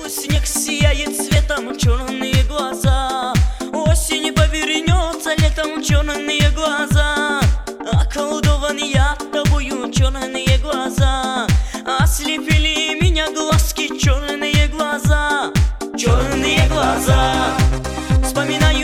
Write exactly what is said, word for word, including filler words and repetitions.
снег сияет цветом, черные глаза. Осень повернется летом, черные глаза. Околдован я тобою, черные глаза. Ослепили меня глазки, черные глаза. Черные глаза. Вспоминаю